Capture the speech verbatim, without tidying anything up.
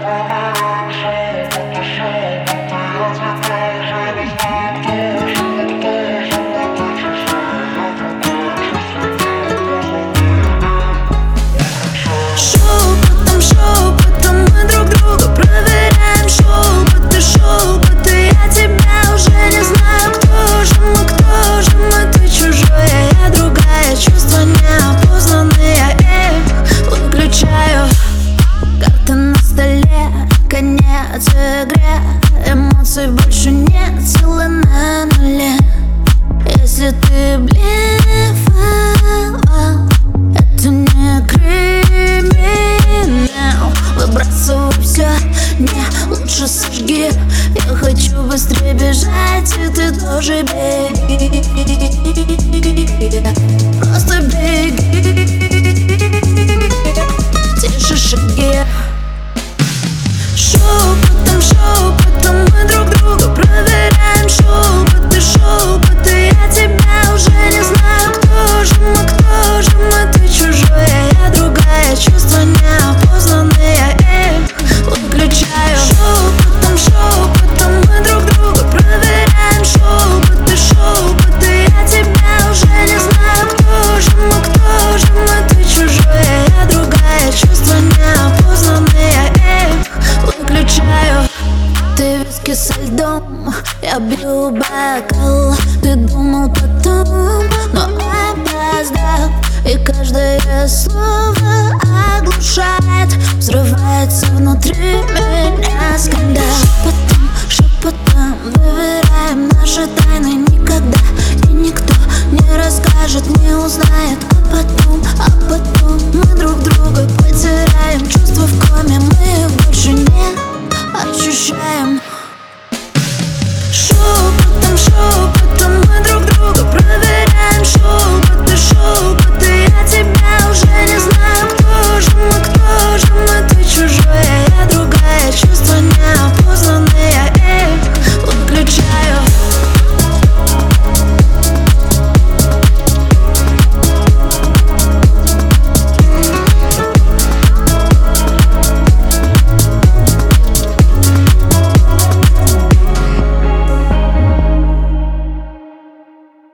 Шепотом, шепотом мы друг друга проверяем. Шепоты, шепоты, я тебя уже не знаю. Кто же мы, кто же мы? Ты чужая, я другая. Чувства неопознанные, их выключаю. Карты на столе, конец игре. Эмоций больше нет, силы на нуле. Если ты блефовал, это не криминал. Выбрасывай все, не, лучше сожги. Я хочу быстрее бежать, и ты тоже беги. Просто беги. Тише шаги. Шепотом, шепотом мы друг друга проверяем. Шепоты, шепоты, я тебя уже не знаю. Кто же мы, кто же мы? Ты чужая, я другая. Чувства неопознанные, их выключаю. Шепотом, шепотом мы друг друга проверяем. Шепоты, шепоты, я тебя уже не знаю. Кто же мы, кто же мы? Ты чужая, я другая. Чувства неопознанные, их выключаю. Ты виски со льдом, я бью бокал. Ты думал потом, но опоздал. И каждое слово оглушает. Взрывается внутри меня скандал. Шепотом, шепотом доверяем наши тайны. Никогда и никто не расскажет, не узнает. А потом, а потом мы друг друга потеряем. Чувства в коме, мы их больше не ощущаем. Шепотом, шепотом мы друг друга проверяем. Шепоты, шепоты, я тебя уже не знаю. Кто же мы, кто же мы? Ты чужая,